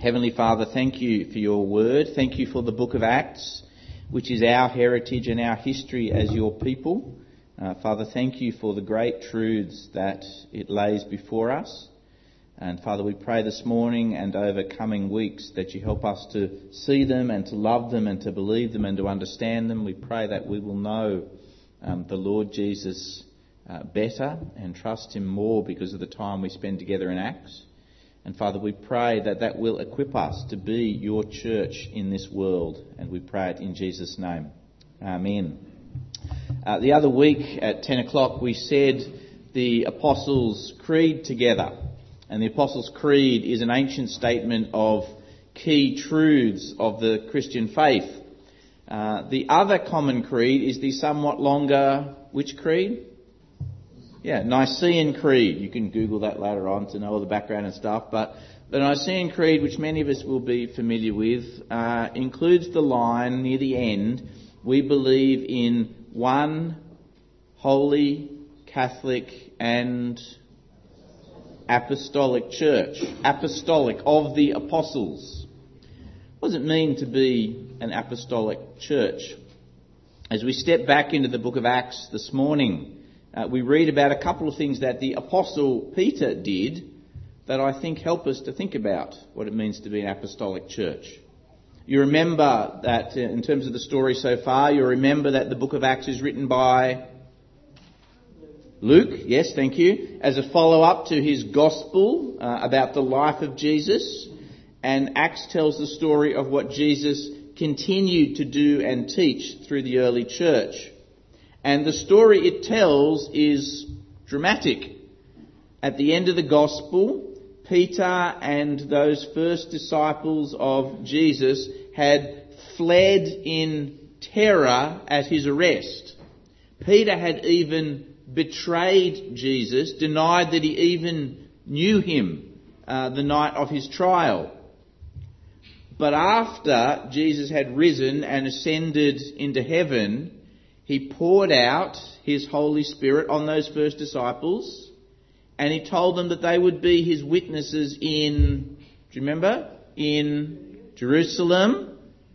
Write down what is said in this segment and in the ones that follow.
Heavenly Father, thank you for your word. Thank you for the book of Acts, which is our heritage and our history as your people. Father, thank you for the great truths that it lays before us. And Father, we pray this morning and over coming weeks that you help us to see them and to love them and to believe them and to understand them. We pray that we will know the Lord Jesus better and trust him more because of the time we spend together in Acts. And Father, we pray that that will equip us to be your church in this world. And we pray it in Jesus' name. Amen. The other week at 10 o'clock we said the Apostles' Creed together. And the Apostles' Creed is an ancient statement of key truths of the Christian faith. The other common creed is the somewhat longer, which creed? Nicene Creed. You can Google that later on to know all the background and stuff. But the Nicene Creed, which many of us will be familiar with, includes the line near the end, we believe in one holy, Catholic and apostolic church. Apostolic, of the apostles. What does it mean to be an apostolic church? As we step back into the book of Acts this morning, we read about a couple of things that the Apostle Peter did that I think help us to think about what it means to be an apostolic church. You remember that in terms of the story so far, you remember that the book of Acts is written by Luke, yes, thank you, as a follow-up to his gospel about the life of Jesus. And Acts tells the story of what Jesus continued to do and teach through the early church. And the story it tells is dramatic. At the end of the gospel, Peter and those first disciples of Jesus had fled in terror at his arrest. Peter had even betrayed Jesus, denied that he even knew him the night of his trial. But after Jesus had risen and ascended into heaven, he poured out his Holy Spirit on those first disciples, and he told them that they would be his witnesses in, do you remember? In Jerusalem,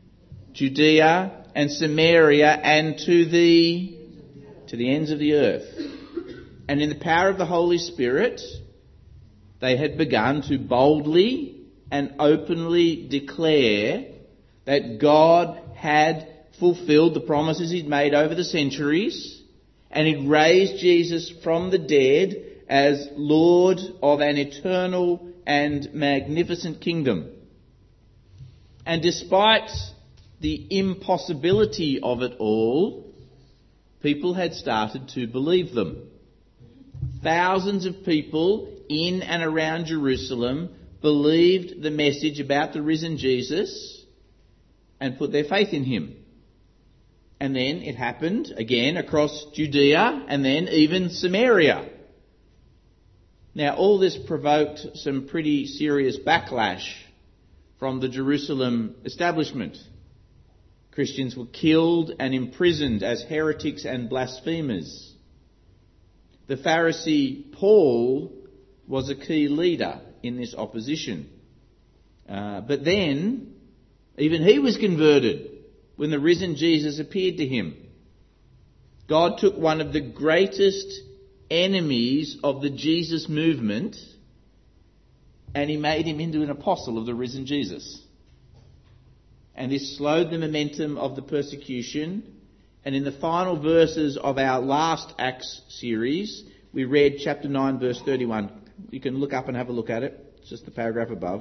Judea and Samaria, and to the ends of the earth. And in the power of the Holy Spirit, they had begun to boldly and openly declare that God had fulfilled the promises he'd made over the centuries, and he'd raised Jesus from the dead as Lord of an eternal and magnificent kingdom. And despite the impossibility of it all, people had started to believe them. Thousands of people in and around Jerusalem believed the message about the risen Jesus and put their faith in him. And then it happened again across Judea and then even Samaria. Now all this provoked some pretty serious backlash from the Jerusalem establishment. Christians were killed and imprisoned as heretics and blasphemers. The Pharisee Paul was a key leader in this opposition. But then even he was converted when the risen Jesus appeared to him. God took one of the greatest enemies of the Jesus movement and he made him into an apostle of the risen Jesus. And this slowed the momentum of the persecution. And in the final verses of our last Acts series, we read chapter 9, verse 31. You can look up and have a look at it. It's just the paragraph above.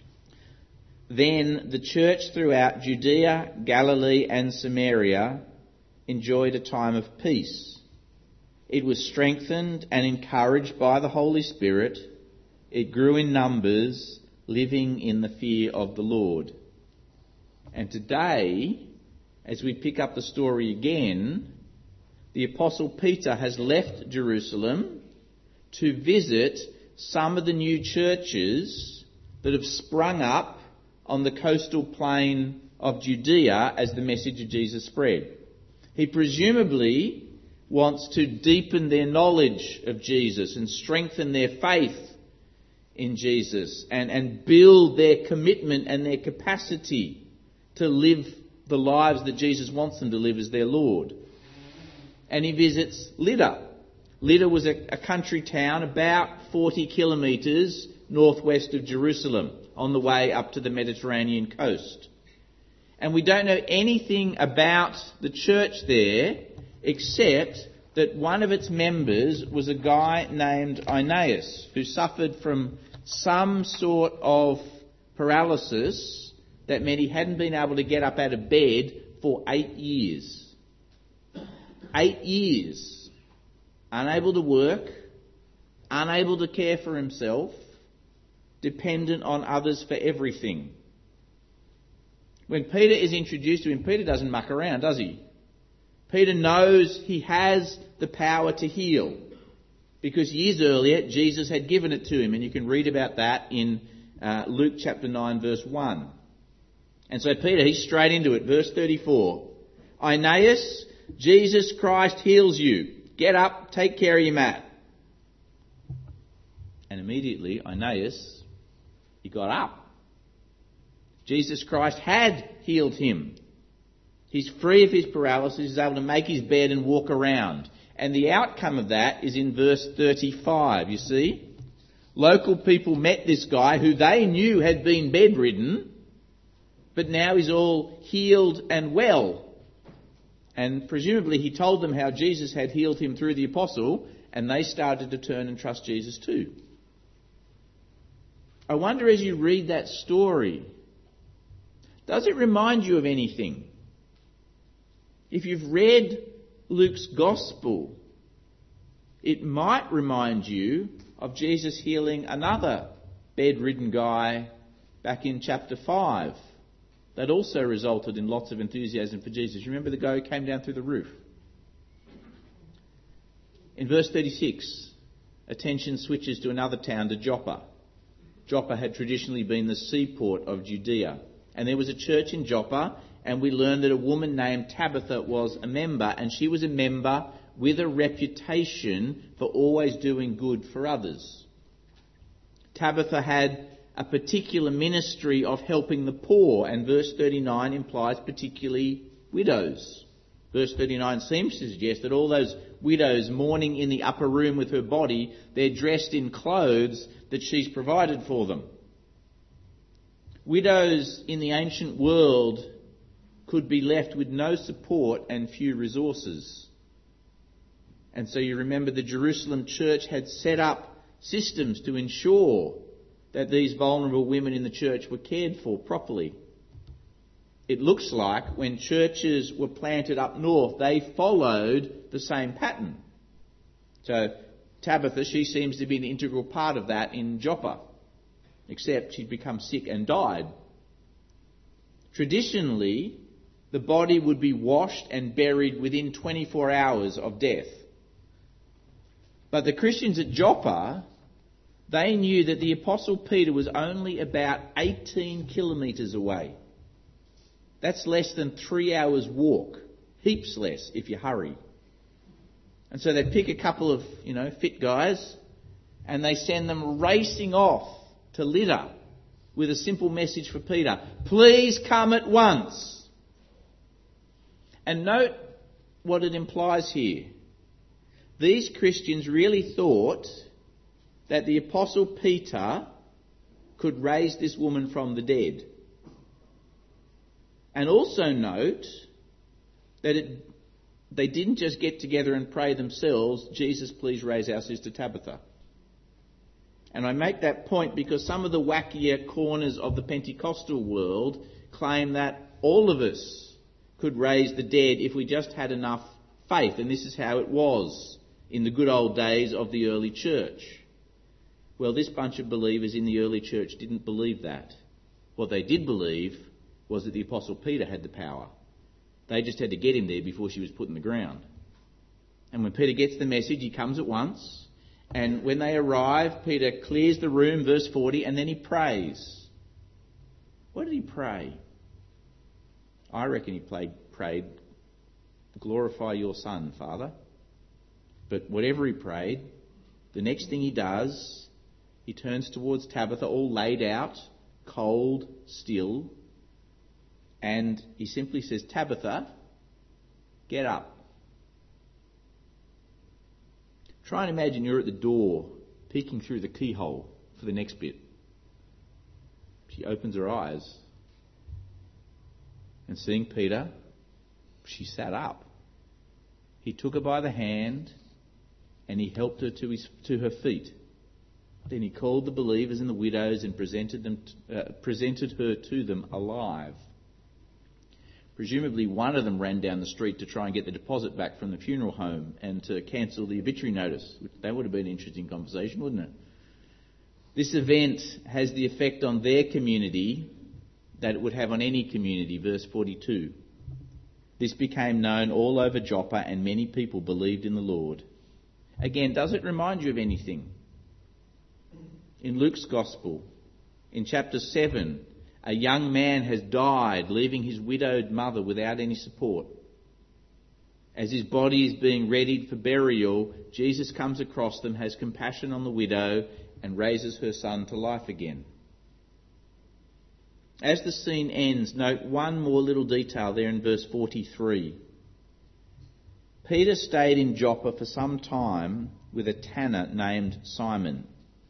Then the church throughout Judea, Galilee and Samaria enjoyed a time of peace. It was strengthened and encouraged by the Holy Spirit. It grew in numbers, living in the fear of the Lord. And today, as we pick up the story again, the Apostle Peter has left Jerusalem to visit some of the new churches that have sprung up on the coastal plain of Judea as the message of Jesus spread. He presumably wants to deepen their knowledge of Jesus and strengthen their faith in Jesus and build their commitment and their capacity to live the lives that Jesus wants them to live as their Lord. And he visits Lydda. Lydda was a country town about 40 kilometres northwest of Jerusalem on the way up to the Mediterranean coast. And we don't know anything about the church there except that one of its members was a guy named Aeneas who suffered from some sort of paralysis that meant he hadn't been able to get up out of bed for 8 years. 8 years. Unable to work, unable to care for himself, dependent on others for everything. When Peter is introduced to him, Peter doesn't muck around, does he? Peter knows he has the power to heal because years earlier Jesus had given it to him, and you can read about that in Luke chapter 9 verse 1. And so Peter, he's straight into it. Verse 34. Aeneas, Jesus Christ heals you. Get up, take care of your mat. And immediately Aeneas, he got up. Jesus Christ had healed him. He's free of his paralysis, he's able to make his bed and walk around. And the outcome of that is in verse 35, you see. Local people met this guy who they knew had been bedridden, but now he's all healed and well. And presumably he told them how Jesus had healed him through the apostle, and they started to turn and trust Jesus too. I wonder, as you read that story, does it remind you of anything? If you've read Luke's Gospel, it might remind you of Jesus healing another bedridden guy back in chapter 5. That also resulted in lots of enthusiasm for Jesus. Remember the guy who came down through the roof? In verse 36, attention switches to another town, to Joppa. Joppa had traditionally been the seaport of Judea. And there was a church in Joppa, and we learned that a woman named Tabitha was a member, and she was a member with a reputation for always doing good for others. Tabitha had a particular ministry of helping the poor, and verse 39 implies particularly widows. Verse 39 seems to suggest that all those widows mourning in the upper room with her body, they're dressed in clothes that she's provided for them. Widows in the ancient world could be left with no support and few resources. And so you remember the Jerusalem church had set up systems to ensure that these vulnerable women in the church were cared for properly. It looks like when churches were planted up north, they followed the same pattern. So Tabitha, she seems to be an integral part of that in Joppa, except she'd become sick and died. Traditionally, the body would be washed and buried within 24 hours of death. But the Christians at Joppa, they knew that the Apostle Peter was only about 18 kilometres away. That's less than 3 hours walk. Heaps less if you hurry. And so they pick a couple of, fit guys, and they send them racing off to Lydda with a simple message for Peter. Please come at once. And note what it implies here. These Christians really thought that the Apostle Peter could raise this woman from the dead. And also note that they didn't just get together and pray themselves, Jesus, please raise our sister Tabitha. And I make that point because some of the wackier corners of the Pentecostal world claim that all of us could raise the dead if we just had enough faith. And this is how it was in the good old days of the early church. Well, this bunch of believers in the early church didn't believe that. What they did believe was that the Apostle Peter had the power. They just had to get him there before she was put in the ground. And when Peter gets the message, he comes at once. And when they arrive, Peter clears the room, verse 40, and then he prays. What did he pray? I reckon he prayed, glorify your Son, Father. But whatever he prayed, the next thing he does He turns towards Tabitha, all laid out, cold, still, and he simply says, "Tabitha, get up." Try and imagine you're at the door, peeking through the keyhole for the next bit. She opens her eyes, and seeing Peter, she sat up. He took her by the hand, and he helped her to her feet. Then he called the believers and the widows and presented her to them alive. Presumably one of them ran down the street to try and get the deposit back from the funeral home and to cancel the obituary notice. That would have been an interesting conversation, wouldn't it? This event has the effect on their community that it would have on any community, verse 42. This became known all over Joppa, and many people believed in the Lord. Again, does it remind you of anything? In Luke's Gospel, in chapter 7, a young man has died, leaving his widowed mother without any support. As his body is being readied for burial, Jesus comes across them, has compassion on the widow, and raises her son to life again. As the scene ends, note one more little detail there in verse 43. Peter stayed in Joppa for some time with a tanner named Simon.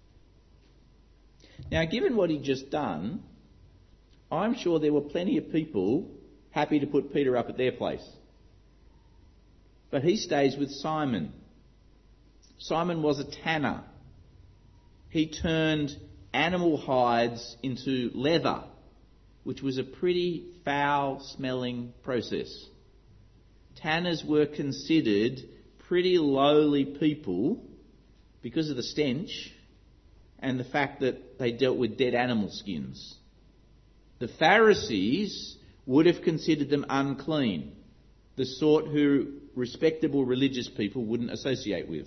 Now, given what he'd just done, I'm sure there were plenty of people happy to put Peter up at their place. But he stays with Simon. Simon was a tanner. He turned animal hides into leather, which was a pretty foul-smelling process. Tanners were considered pretty lowly people because of the stench and the fact that they dealt with dead animal skins. The Pharisees would have considered them unclean, the sort who respectable religious people wouldn't associate with.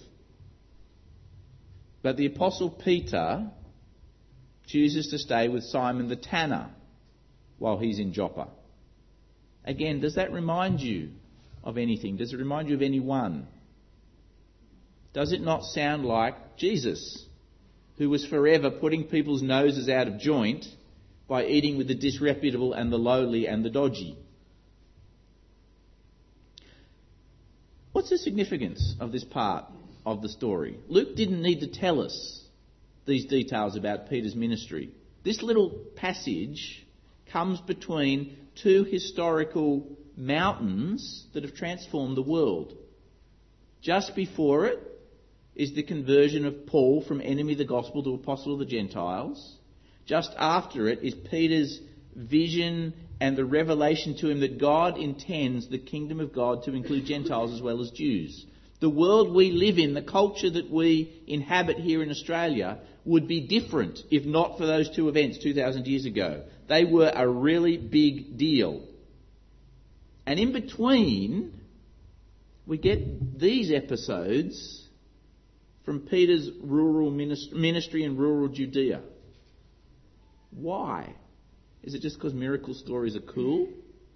But the Apostle Peter chooses to stay with Simon the tanner while he's in Joppa. Again, does that remind you of anything? Does it remind you of anyone? Does it not sound like Jesus, who was forever putting people's noses out of joint by eating with the disreputable and the lowly and the dodgy? What's the significance of this part of the story? Luke didn't need to tell us these details about Peter's ministry. This little passage comes between two historical mountains that have transformed the world. Just before it is the conversion of Paul from enemy of the gospel to apostle of the Gentiles. Just after it is Peter's vision and the revelation to him that God intends the kingdom of God to include Gentiles as well as Jews. The world we live in, the culture that we inhabit here in Australia, would be different if not for those two events 2,000 years ago. They were a really big deal. And in between, we get these episodes from Peter's rural ministry in rural Judea. Why? Is it just because miracle stories are cool?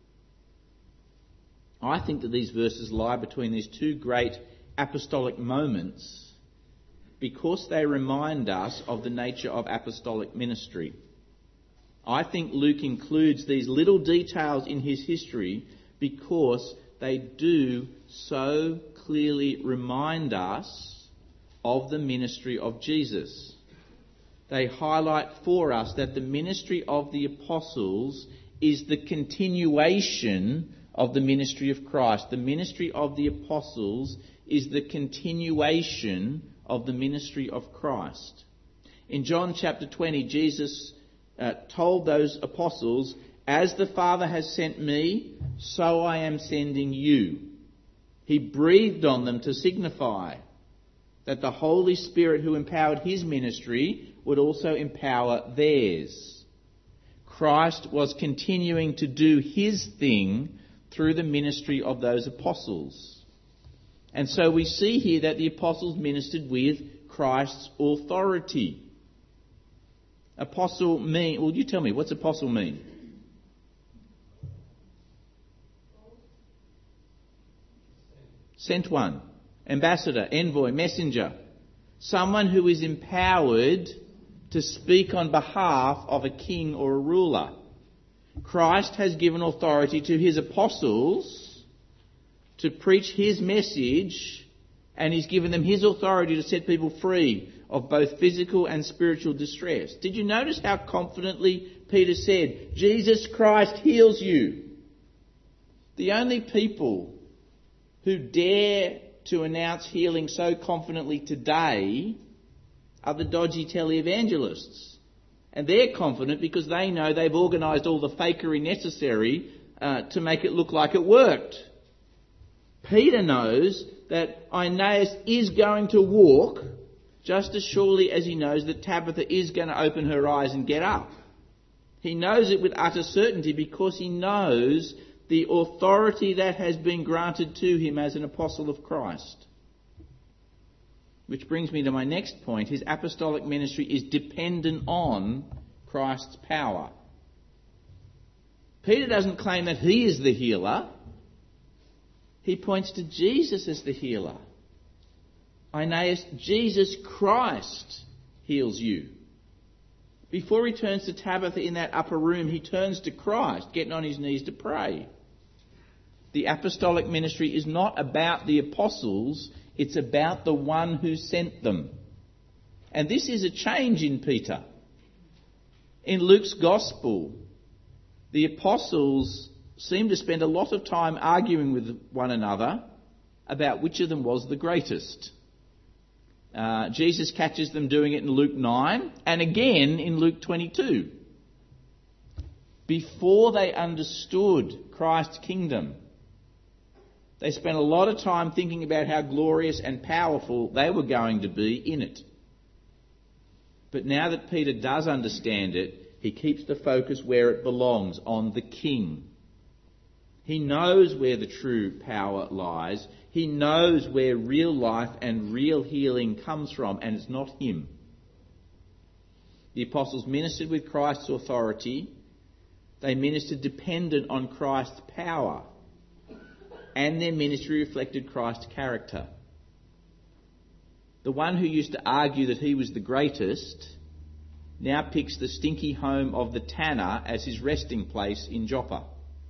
I think that these verses lie between these two great apostolic moments because they remind us of the nature of apostolic ministry. I think Luke includes these little details in his history because they do so clearly remind us of the ministry of Jesus. They highlight for us that the ministry of the apostles is the continuation of the ministry of Christ. The ministry of the apostles is the continuation of the ministry of Christ. In John chapter 20, Jesus told those apostles, "As the Father has sent me, so I am sending you." He breathed on them to signify that the Holy Spirit who empowered his ministry would also empower theirs. Christ was continuing to do his thing through the ministry of those apostles. And so we see here that the apostles ministered with Christ's authority. Apostle mean, well, you tell me, what's apostle mean? Sent one, ambassador, envoy, messenger. Someone who is empowered to speak on behalf of a king or a ruler. Christ has given authority to his apostles to preach his message, and he's given them his authority to set people free of both physical and spiritual distress. Did you notice how confidently Peter said, Jesus Christ heals you? The only people who dare to announce healing so confidently today are the dodgy televangelists. And they're confident because they know they've organised all the fakery necessary to make it look like it worked. Peter knows that Aeneas is going to walk just as surely as he knows that Tabitha is going to open her eyes and get up. He knows it with utter certainty because he knows the authority that has been granted to him as an apostle of Christ. Which brings me to my next point. His apostolic ministry is dependent on Christ's power. Peter doesn't claim that he is the healer. He points to Jesus as the healer. Aeneas, Jesus Christ heals you. Before he turns to Tabitha in that upper room, he turns to Christ, getting on his knees to pray. The apostolic ministry is not about the apostles, it's about the one who sent them. And this is a change in Peter. In Luke's Gospel, the apostles seem to spend a lot of time arguing with one another about which of them was the greatest. Jesus catches them doing it in Luke 9 and again in Luke 22. Before they understood Christ's kingdom, they spent a lot of time thinking about how glorious and powerful they were going to be in it. But now that Peter does understand it, he keeps the focus where it belongs, on the King. He knows where the true power lies. He knows where real life and real healing comes from, and it's not him. The apostles ministered with Christ's authority. They ministered dependent on Christ's power. And their ministry reflected Christ's character. The one who used to argue that he was the greatest now picks the stinky home of the tanner as his resting place in Joppa.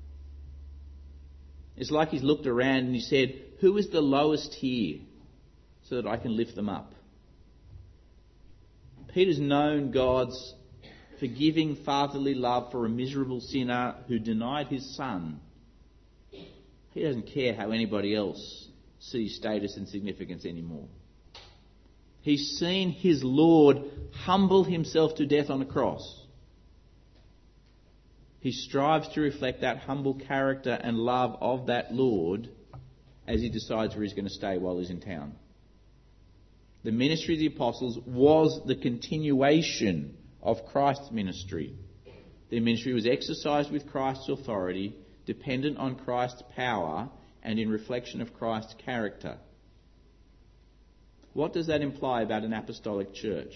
It's like he's looked around and he said, who is the lowest here so that I can lift them up? Peter's known God's forgiving fatherly love for a miserable sinner who denied his son. He doesn't care how anybody else sees status and significance anymore. He's seen his Lord humble himself to death on a cross. He strives to reflect that humble character and love of that Lord as he decides where he's going to stay while he's in town. The ministry of the apostles was the continuation of Christ's ministry. Their ministry was exercised with Christ's authority, dependent on Christ's power, and in reflection of Christ's character. What does that imply about an apostolic church?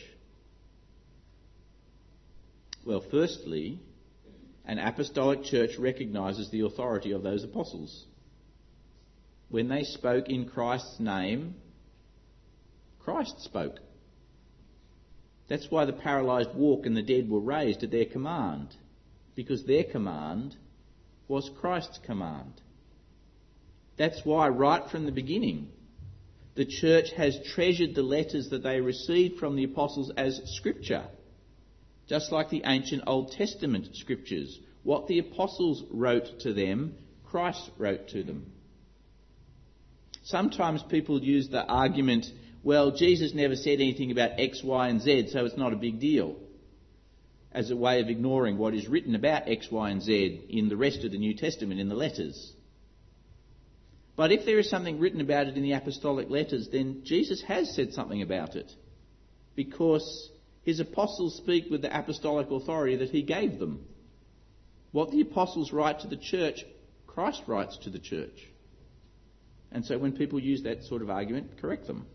Well, firstly, an apostolic church recognises the authority of those apostles. When they spoke in Christ's name, Christ spoke. That's why the paralysed walk and the dead were raised at their command, because their command was Christ's command. That's why right from the beginning, the church has treasured the letters that they received from the apostles as scripture, just like the ancient Old Testament scriptures. What the apostles wrote to them, Christ wrote to them. Sometimes people use the argument, well, Jesus never said anything about X, Y and Z, so it's not a big deal, as a way of ignoring what is written about X, Y and Z in the rest of the New Testament, in the letters. But if there is something written about it in the apostolic letters, then Jesus has said something about it, because his apostles speak with the apostolic authority that he gave them. What the apostles write to the church, Christ writes to the church. And so when people use that sort of argument, correct them.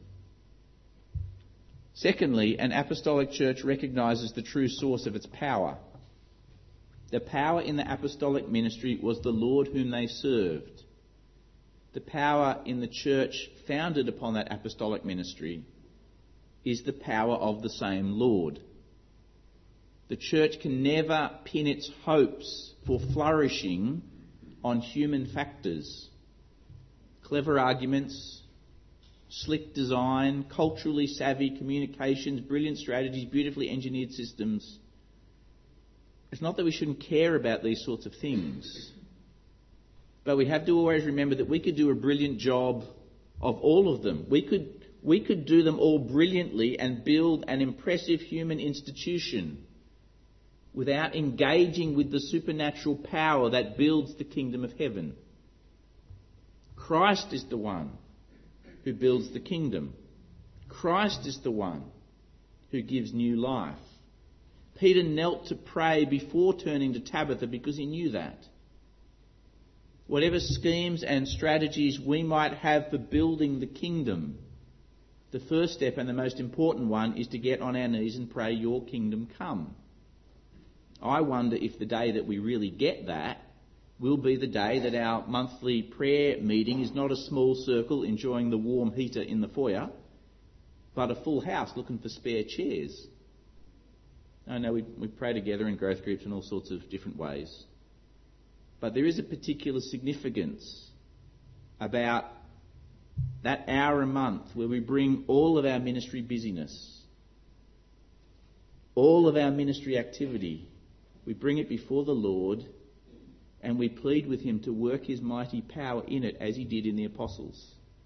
Secondly, an apostolic church recognises the true source of its power. The power in the apostolic ministry was the Lord whom they served. The power in the church founded upon that apostolic ministry is the power of the same Lord. The church can never pin its hopes for flourishing on human factors. Clever arguments, slick design, culturally savvy communications, brilliant strategies, beautifully engineered systems. It's not that we shouldn't care about these sorts of things, but we have to always remember that we could do a brilliant job of all of them. We could do them all brilliantly and build an impressive human institution without engaging with the supernatural power that builds the kingdom of heaven. Christ is the one who builds the kingdom. Christ is the one who gives new life. Peter knelt to pray before turning to Tabitha because he knew that. Whatever schemes and strategies we might have for building the kingdom, the first step and the most important one is to get on our knees and pray, your kingdom come. I wonder if the day that we really get that will be the day that our monthly prayer meeting is not a small circle enjoying the warm heater in the foyer, but a full house looking for spare chairs. I know we pray together in growth groups in all sorts of different ways. But there is a particular significance about that hour a month where we bring all of our ministry busyness, all of our ministry activity, we bring it before the Lord and we plead with him to work his mighty power in it as he did in the apostles.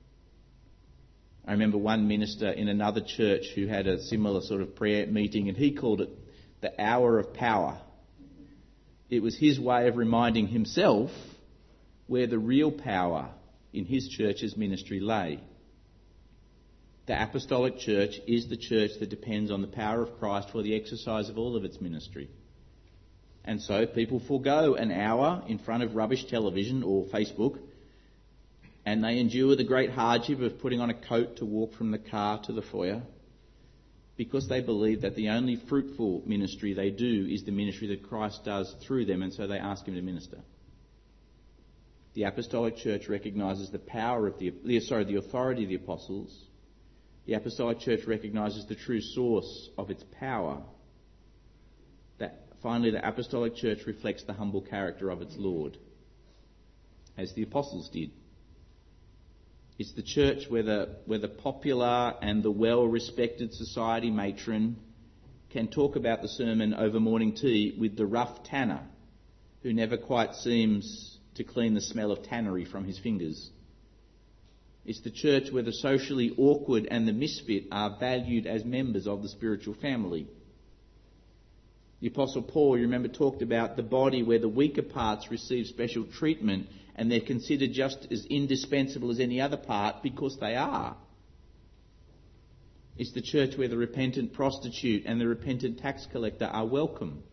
I remember one minister in another church who had a similar sort of prayer meeting, and he called it the hour of power. It was his way of reminding himself where the real power in his church's ministry lay. The apostolic church is the church that depends on the power of Christ for the exercise of all of its ministry. And so people forego an hour in front of rubbish television or Facebook, and they endure the great hardship of putting on a coat to walk from the car to the foyer, because they believe that the only fruitful ministry they do is the ministry that Christ does through them, and so they ask him to minister. The apostolic church recognises the power of the authority of the apostles. The apostolic church recognises the true source of its power. Finally, the apostolic church reflects the humble character of its Lord, as the apostles did. It's the church where the popular and the well-respected society matron can talk about the sermon over morning tea with the rough tanner who never quite seems to clean the smell of tannery from his fingers. It's the church where the socially awkward and the misfit are valued as members of the spiritual family. The Apostle Paul, you remember, talked about the body where the weaker parts receive special treatment and they're considered just as indispensable as any other part because they are. It's the church where the repentant prostitute and the repentant tax collector are welcome.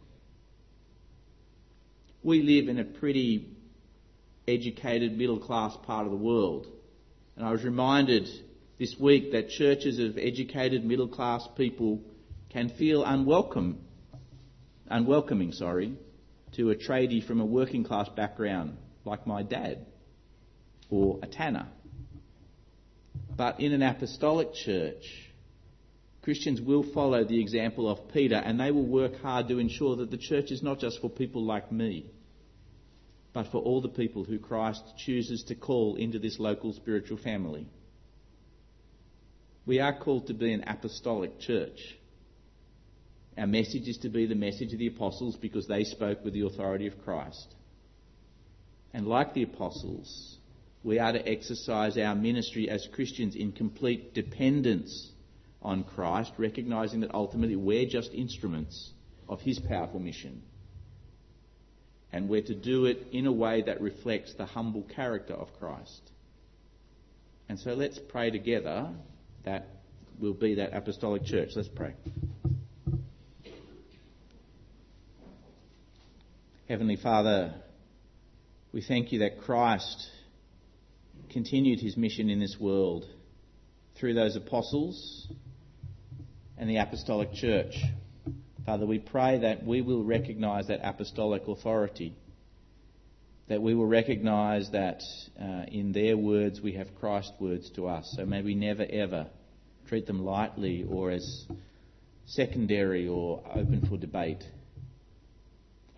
We live in a pretty educated middle-class part of the world. And I was reminded this week that churches of educated middle-class people can feel unwelcoming, to a tradie from a working class background like my dad or a tanner. But in an apostolic church, Christians will follow the example of Peter, and they will work hard to ensure that the church is not just for people like me, but for all the people who Christ chooses to call into this local spiritual family. We are called to be an apostolic church. Our message is to be the message of the apostles because they spoke with the authority of Christ. And like the apostles, we are to exercise our ministry as Christians in complete dependence on Christ, recognising that ultimately we're just instruments of his powerful mission. And we're to do it in a way that reflects the humble character of Christ. And so let's pray together that we'll be that apostolic church. Let's pray. Heavenly Father, we thank you that Christ continued his mission in this world through those apostles and the apostolic church. Father, we pray that we will recognise that apostolic authority, that we will recognise that in their words we have Christ's words to us. So may we never ever treat them lightly or as secondary or open for debate.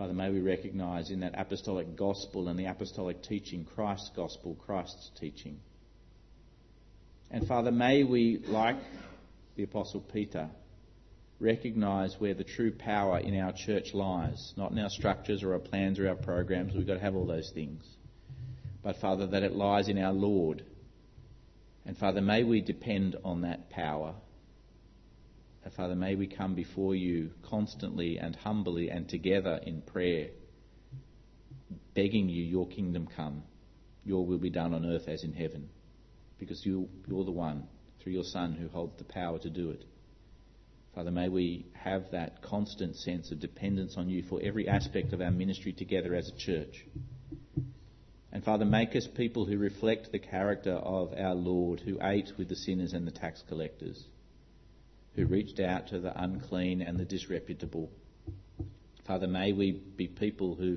Father, may we recognise in that apostolic gospel and the apostolic teaching, Christ's gospel, Christ's teaching. And Father, may we, like the Apostle Peter, recognise where the true power in our church lies, not in our structures or our plans or our programs. We've got to have all those things. But Father, that it lies in our Lord. And Father, may we depend on that power. And Father, may we come before you constantly and humbly and together in prayer, begging you, your kingdom come, your will be done on earth as in heaven, because you're the one, through your Son, who holds the power to do it. Father, may we have that constant sense of dependence on you for every aspect of our ministry together as a church. And Father, make us people who reflect the character of our Lord, who ate with the sinners and the tax collectors, who reached out to the unclean and the disreputable. Father, may we be people who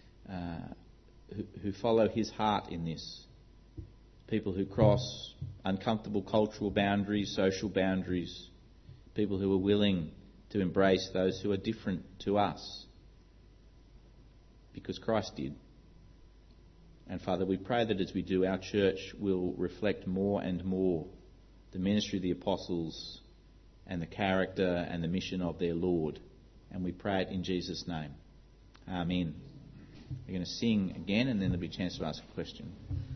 follow his heart in this. People who cross uncomfortable cultural boundaries, social boundaries. People who are willing to embrace those who are different to us, because Christ did. And Father, we pray that as we do, our church will reflect more and more the ministry of the apostles and the character and the mission of their Lord. And we pray it in Jesus' name. Amen. We're going to sing again, and then there'll be a chance to ask a question.